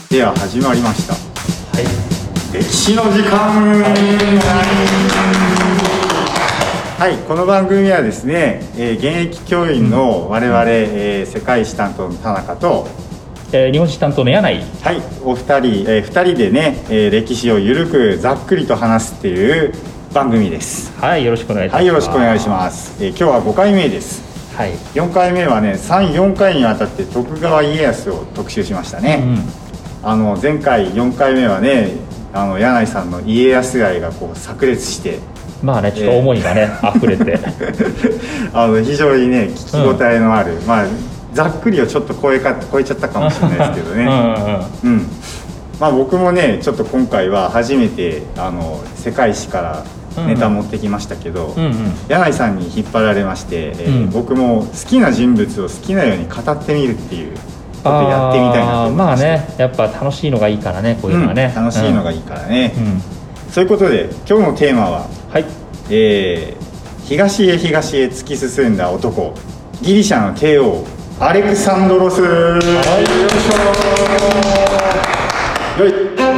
では始まりました。 はい。 歴史の時間。はい、この番組はですね、現役教員の我々、世界史担当の田中と、 日本史担当の柳井。 はい、お二人、二人でね、歴史をゆるくざっくりと話すっていう番組です。 はい、よろしくお願いします。 はい、よろしくお願いします。今日は5回目です。 はい。 4回目はね、3、4回にわたって徳川家康を特集しましたね。前回4回目はね、柳井さんの家康愛がこう炸裂して、 まあね、ちょっと思いがね、溢れて非常にね聞き応えのある、ざっくりをちょっと超えちゃったかもしれないですけどね僕もねちょっと今回は初めて世界史からネタ持ってきましたけど、柳井さんに引っ張られまして、僕も好きな人物を好きなように語ってみるっていうことをやってみたいなと思いました。 まあね、やっぱ楽しいのがいいからね、こういうのはね、 楽しいのがいいからね、そういうことで今日のテーマは、 はい、 東へ突き進んだ男、ギリシャの帝王アレクサンドロス。はい、よい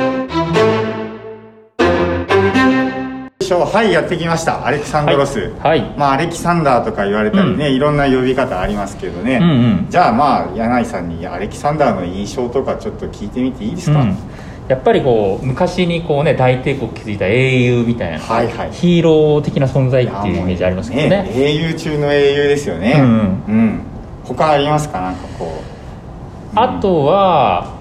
しょ。はい、やってきました。アレクサンドロス。はい。アレキサンダーとか言われたりね、いろんな呼び方ありますけどね。じゃあ柳井さんにアレキサンダーの印象とかちょっと聞いてみていいですか？ やっぱりこう昔にこうね大帝国築いた英雄みたいな、ヒーロー的な存在っていうイメージありますけどね。 英雄中の英雄ですよね。他ありますか？なんかこう、 あとは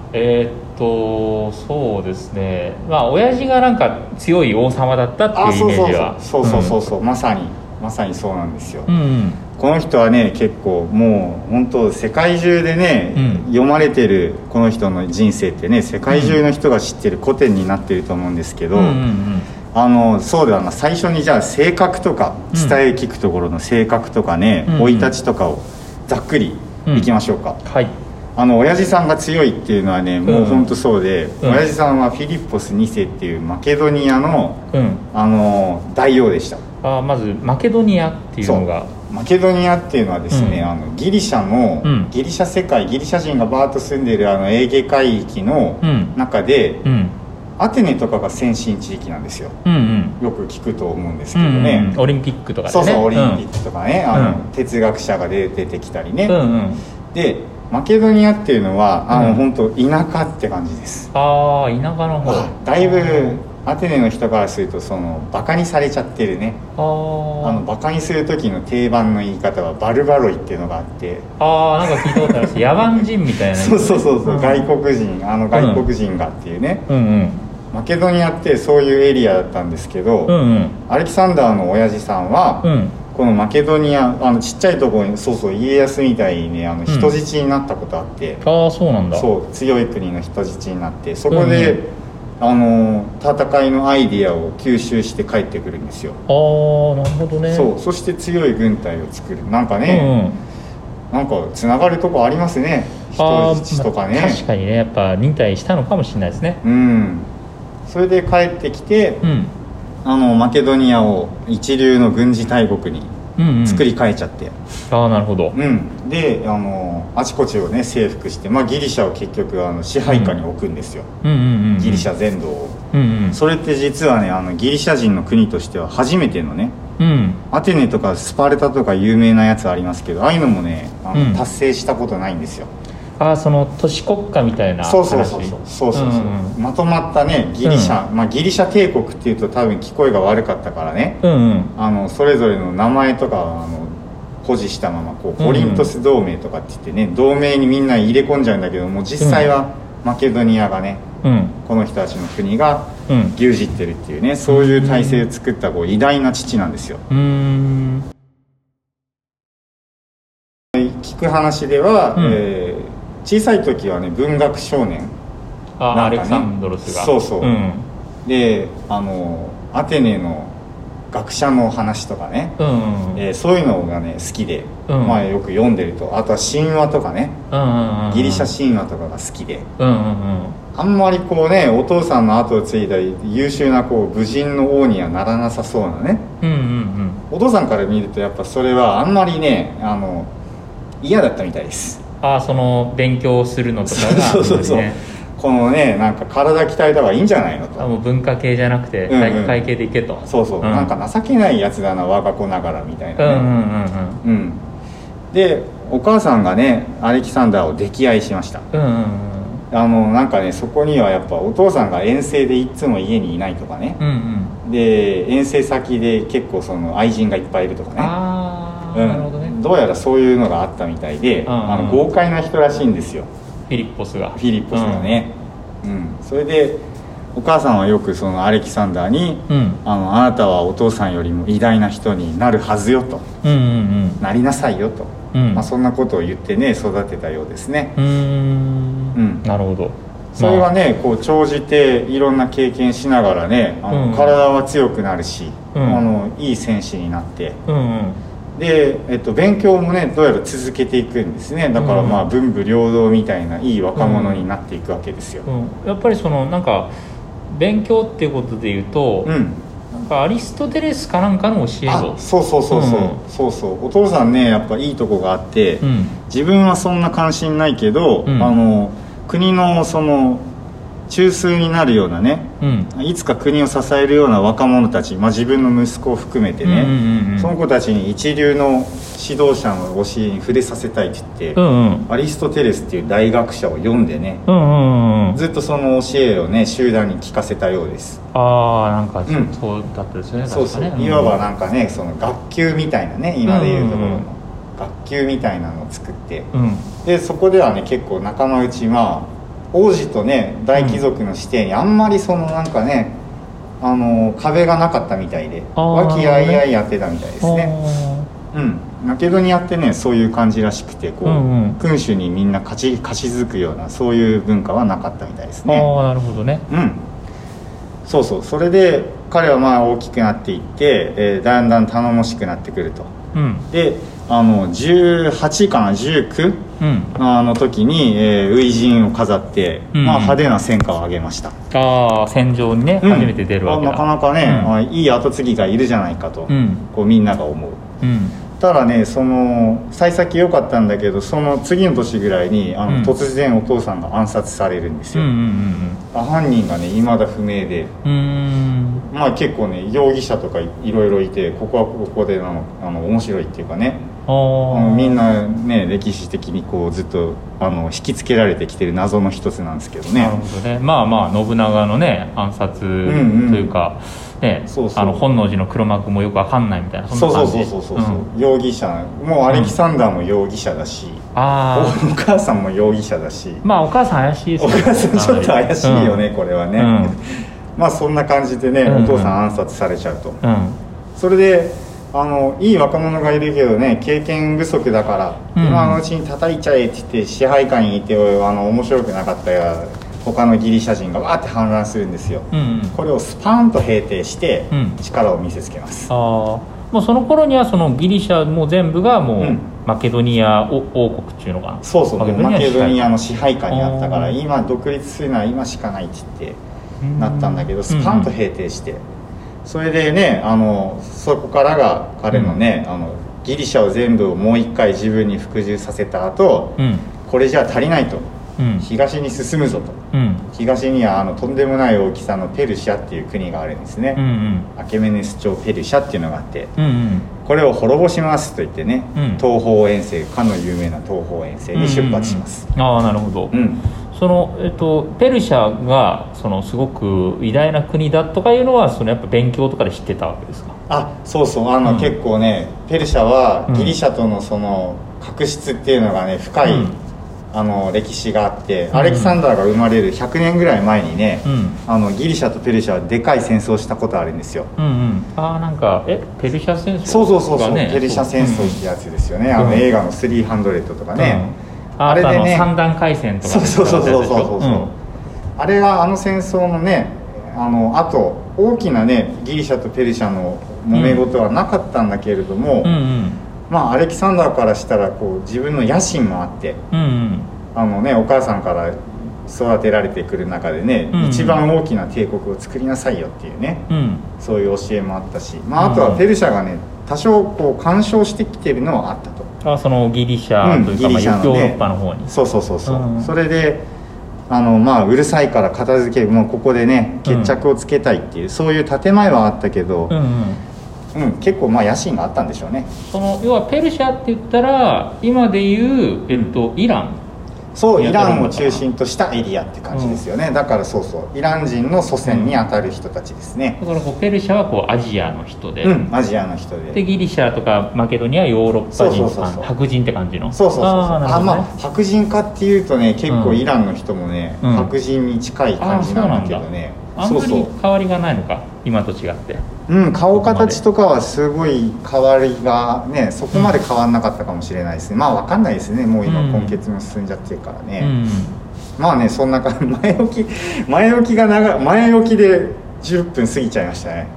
そうですね、親父がなんか強い王様だったっていうイメージは。 そうまさにそうなんですよ。この人はね結構もう本当世界中でね、読まれてるこの人の人生ってね世界中の人が知ってる古典になってると思うんですけど、そうではな、最初にじゃあ性格とか伝え聞くところの性格とかね生い立ちとかをざっくりいきましょうか。はい。親父さんが強いっていうのはねもう本当そうで、親父さんはフィリッポス2世っていうマケドニアの、大王でした。 まずマケドニアっていうのが、 マケドニアっていうのはですね、ギリシャの、ギリシャ世界、ギリシャ人がバーッと住んでいるエーゲ海域の中で、アテネとかが先進地域なんですよ。よく聞くと思うんですけどね、 オリンピックとかね。 そうオリンピックとかね、哲学者が出てきたりね、でマケドニアっていうのは本当田舎って感じです。 田舎の方だいぶアテネの人からするとバカにされちゃってるね。バカにする時の定番の言い方はバルバロイっていうのがあって、 なんか聞いたことあるし野蛮人みたいなそう、外国人外国人がっていうね、マケドニアってそういうエリアだったんですけど、アレキサンダーの親父さんは、このマケドニアちっちゃいところに家康みたいにね人質になったことあって、 そうなんだ。 そう強い国の人質になって、そこで、戦いのアイディアを吸収して帰ってくるんですよ。 なるほどね。 そして強い軍隊を作る。なんかね、なんかつながるとこありますね、人質とかね。 確かにね、やっぱ忍耐したのかもしれないですね。 それで帰ってきて、マケドニアを一流の軍事大国に作り変えちゃって、 なるほど。 であちこちをね征服して、ギリシャを結局支配下に置くんですよ、ギリシャ全土を。それって実はねギリシャ人の国としては初めてのね、アテネとかスパルタとか有名なやつありますけど、ああいうのもね達成したことないんですよ。 その都市国家みたいな話。 そうまとまったねギリシャ、ギリシャ帝国っていうと多分聞こえが悪かったからね、それぞれの名前とか保持したままコリントス同盟とかって言ってね、同盟にみんな入れ込んじゃうんだけども、実際はマケドニアがね、この人たちの国が牛耳ってるっていうね、そういう体制を作った偉大な父なんですよ。聞く話では、小さい時はね文学少年なんかね、 アレクサンドロスが。 でアテネの学者の話とかね、そういうのがね好きで、よく読んでると。あとは神話とかね、ギリシャ神話とかが好きで、あんまりお父さんの後を継いだ優秀な武人の王にはならなさそうなね、お父さんから見るとやっぱそれはあんまりね嫌だったみたいです。 その勉強するのとかがそうこのねなんか体鍛えた方がいいんじゃないのと。 もう文化系じゃなくて体育会系でいけと、 そうそう、なんか情けないやつだな我が子ながらみたいなね。でお母さんがねアレキサンダーを溺愛しました。なんかねそこにはやっぱお父さんが遠征でいつも家にいないとかね、で遠征先で結構その愛人がいっぱいいるとかね。なるほどね。どうやらそういうのがあったみたいで、豪快な人らしいんですよ、 フィリッポスがね。それでお母さんはよくそのアレキサンダーに、あなたはお父さんよりも偉大な人になるはずよと、なりなさいよと、そんなことを言ってね育てたようですね。 なるほど。 それはねこう長じていろんな経験しながらね体は強くなるし、いい戦士になって、で、勉強もねどうやら続けていくんですね。だからまあ文武両道みたいないい若者になっていくわけですよ。 やっぱりそのなんか勉強っていうことでいうと、なんかアリストテレスかなんかの教えを、 そうお父さんねやっぱいいとこがあって、自分はそんな関心ないけど、国のその中枢になるようなね、いつか国を支えるような若者たち、自分の息子を含めてね、その子たちに一流の指導者の教えに触れさせたいって言って、アリストテレスっていう大学者を読んでね、ずっとその教えをね集団に聞かせたようです。 なんかそうだったですね。 いわばなんかねその学級みたいなね、今でいうところの学級みたいなのを作って、でそこではね結構仲間内王子とね大貴族の指定にあんまりそのなんかね壁がなかったみたいで和気あいあいやってたみたいですね。マケドニアってねそういう感じらしくてこう、君主にみんなかしづくようなそういう文化はなかったみたいですね。 なるほどね。 それで彼は大きくなっていって、だんだん頼もしくなってくると。で18かな19、の時に、初陣を飾って、派手な戦果を上げました。 戦場にね、初めて出るわけだ。 なかなかね、いい跡継ぎがいるじゃないかと、こうみんなが思う。ただねその幸先良かったんだけどその次の年ぐらいに突然お父さんが暗殺されるんですよ。犯人がね未だ不明で、結構ね容疑者とかいろいろいてここはここで面白いっていうかね、みんなね歴史的にこうずっと引きつけられてきてる謎の一つなんですけどね。 なるほどね。信長のね暗殺というか、本能寺の黒幕もよく分かんないみたいな、そんな感じ。 容疑者もうアレキサンダーも容疑者だし、お母さんも容疑者だし、 お母さん怪しいですね。 お母さんちょっと怪しいよね、これはね。そんな感じでね、お父さん暗殺されちゃうと。それでいい若者がいるけどね経験不足だから、今のうちに叩いちゃえって言って支配下にいて面白くなかったや他のギリシャ人がわーって反乱するんですよ。これをスパンと平定して力を見せつけます。 もうその頃にはそのギリシャも全部がもうマケドニア王国っていうのかな。 マケドニアの支配下にあったから今独立するのは今しかないって言ってなったんだけど、スパンと平定して、それでねそこからが彼のね、ギリシャを全部をもう一回自分に服従させた後、これじゃ足りないと、東に進むぞと、東にはとんでもない大きさのペルシャっていう国があるんですね。アケメネス朝ペルシャっていうのがあって、これを滅ぼしますと言ってね、東方遠征かの有名な東方遠征に出発します。 なるほど。そのペルシャがそのすごく偉大な国だとかいうのはやっぱ勉強とかで知ってたわけですか？ 結構ねペルシャはギリシャとのその確執っていうのがね深い、歴史があって、アレキサンダーが生まれる100年ぐらい前にね、ギリシャとペルシャはでかい戦争をしたことあるんですよ。 なんかペルシャ戦争、 ペルシャ戦争ってやつですよね。映画の300とかね、 あれでね三段階戦とか、 あれが戦争のねあと大きなねギリシャとペルシャの揉め事はなかったんだけれども、アレキサンダーからしたらこう自分の野心もあって、お母さんから育てられてくる中でね、一番大きな帝国を作りなさいよっていうね、そういう教えもあったし、あとはペルシャがね多少こう干渉してきてるのはあったと。 そのギリシャというか、ヨーロッパの方に。 それでまあうるさいから片付けもうここでね決着をつけたいっていう、そういう建前はあったけど、結構まあ野心があったんでしょうね。 その要はペルシャって言ったら今でいう、イラン、 そうイランを中心としたエリアって感じですよね、だからそうイラン人の祖先にあたる人たちですね、 だからペルシャはアジアの人で、 アジアの人でギリシャとかマケドニアはヨーロッパ人、白人って感じの、 白人かっていうとね結構イランの人もね、白人に近い感じなんだけどね、 あんまり変わりがないのか今と違って。 顔形とかはすごい変わりがねそこまで変わんなかったかもしれないですね、まあ分かんないですね、もう今今月も進んじゃってるからね、まあねそんな感じ、前置きで10分過ぎちゃいましたね。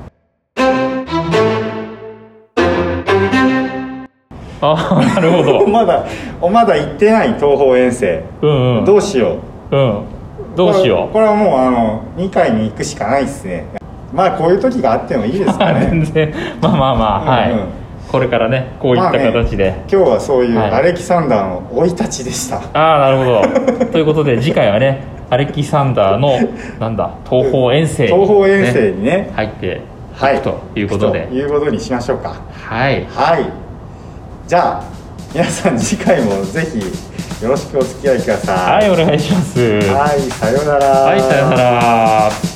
なるほどまだ行ってない東方遠征、どうしよう、 どうしよう、 これはもう2回に行くしかないですね。まあこういう時があってもいいですかね。 全然はい、これからねこういった形で、 今日はそういうアレキサンダーの生い立ちでした。 なるほどということで次回はねアレキサンダーの東方遠征にね入っていくということで、 ということにしましょうか。 はい、 じゃあ皆さん次回もぜひよろしくお付き合いください。 はい、お願いします。 さようなら。 さようなら。